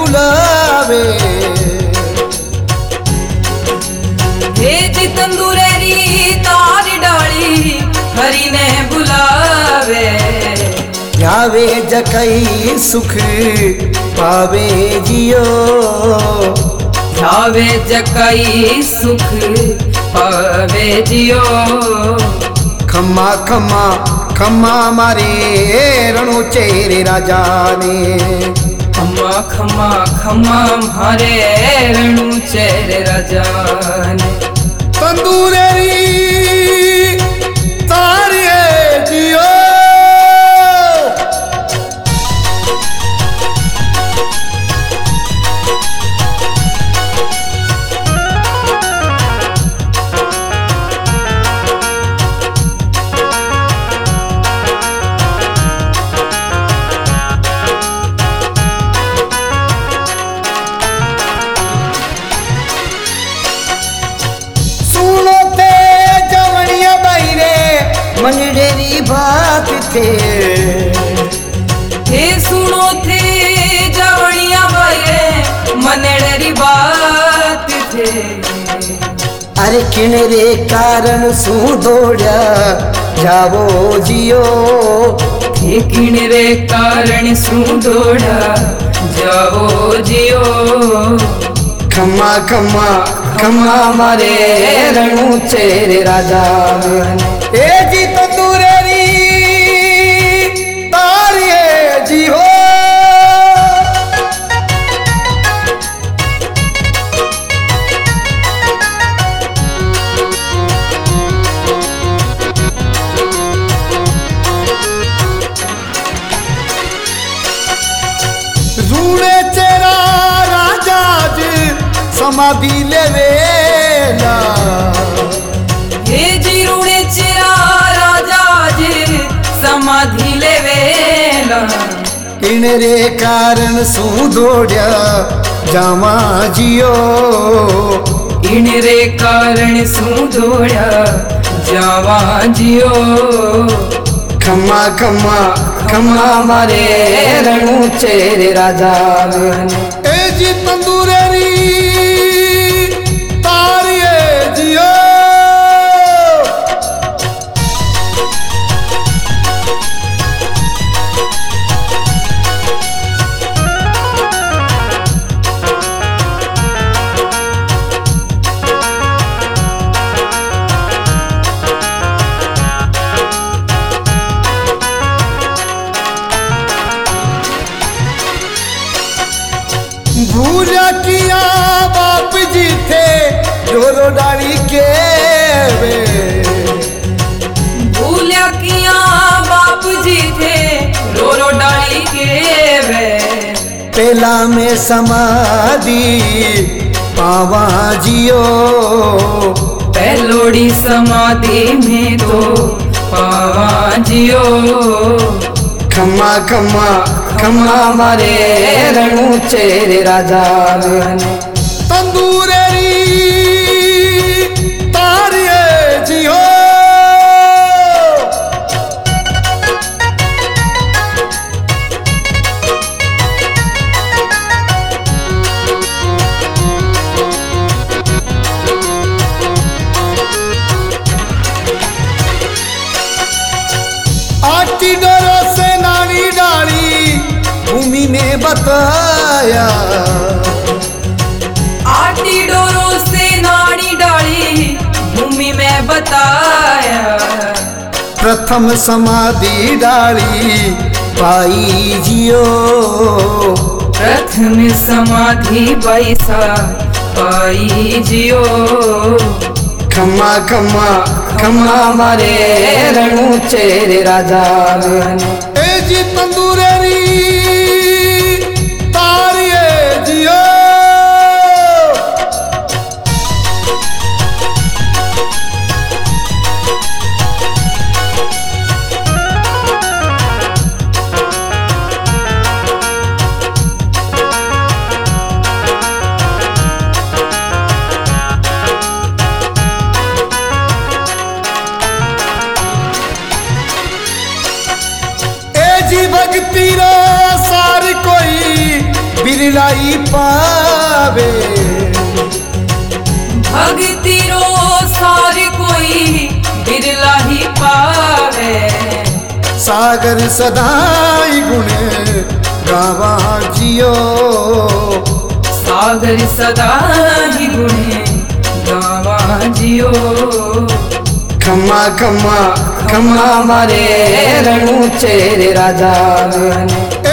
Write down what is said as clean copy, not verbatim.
बुलावे। हे जी तंदूरेरी तारी डाली हरि ने बुलावे। ध्यावे जकई सुख पावे जियो। ध्यावे जकई सुख पावे जियो। खम्मा खम्मा खम्मा मारे रणो चेरे राजा ने। खम्मा खम्मा खम्मा मारे रणो चेरे राजा ने। तंदूरेरी तारी जियो। मनडेरी बात थे। हे सुनो थे जवनिया भाई मनडेरी बात थे। अरे किनरे कारण सू दौड़ा जावो जियो। हे किनरे कारण सू दौड़ा जावो जियो। खम्मा खम्मा खम्मा मारे रणु चेरे राजा। ए जी तंदूरेरी तारी जी हो। रूड़े चेरा राजा जी समाधि लेवेला। हे जी रूड़े चेरा राजा जी समाधि लेवेला। किनरे कारण सू दौड़ा जावा जियो। किनरे कारण सू दौड़ा जावा जियो। खम्मा खम्मा खम्मा मारे रणु चेरे राजा। ए जी तंदूरेरी तारी जियो। भूला किया बाप जी थे डोरो डाली के वे। भूला किया बाप जी थे डोरो डाली के वे। पेला में समाधि पावा जियो। पहलोड़ी समाधि में तो पावा जियो। खम्मा खम्मा खम्मा मारे रणु चेरे राजा। तंदूरेरी तारी जियो। आटी डरो से नानी डाली भूमि ने बताया। आटी डोरों से नानी डाली भूमि में बताया। प्रथम समाधि डाली पाई जियो। प्रथम समाधि बैसा पाई जियो। खम्मा खम्मा खम्मा मारे रणु चेरे राजा। ए जी तंदूरेरी तारी जियो। भक्ति रो बिरलाई पावे भक्ति रो सार कोई बिरला ही पावे सागर सदाई गुण गावा जियो सागर सदा ही गुण गावा जियो खम्मा खम्मा खम्मा मारे रणु चेरे राजा ने